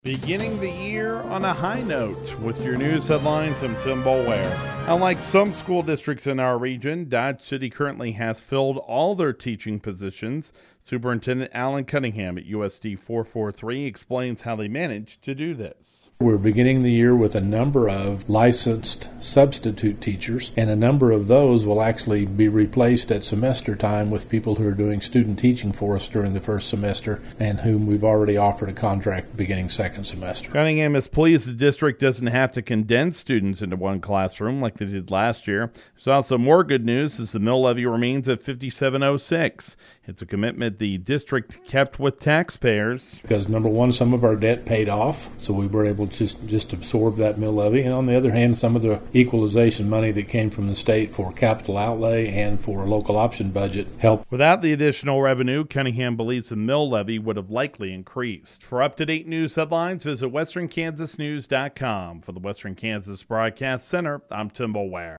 Beginning the year on a high note with your news headlines. I'm Tim Boulware. Unlike some school districts in our region, Dodge City currently has filled all their teaching positions. Superintendent Alan Cunningham at USD 443 explains how they managed to do this. We're beginning the year with a number of licensed substitute teachers, and a number of those will actually be replaced at semester time with people who are doing student teaching for us during the first semester and whom we've already offered a contract beginning second semester. Cunningham is pleased the district doesn't have to condense students into one classroom like they did last year. There's also more good news as the mill levy remains at 5706. It's a commitment the district kept with taxpayers. Because number one, some of our debt paid off, so we were able to just absorb that mill levy. And on the other hand, some of the equalization money that came from the state for capital outlay and for a local option budget helped. Without the additional revenue, Cunningham believes the mill levy would have likely increased. For up-to-date news headlines, visit westernkansasnews.com. For the Western Kansas Broadcast Center, I'm Tim Boulware.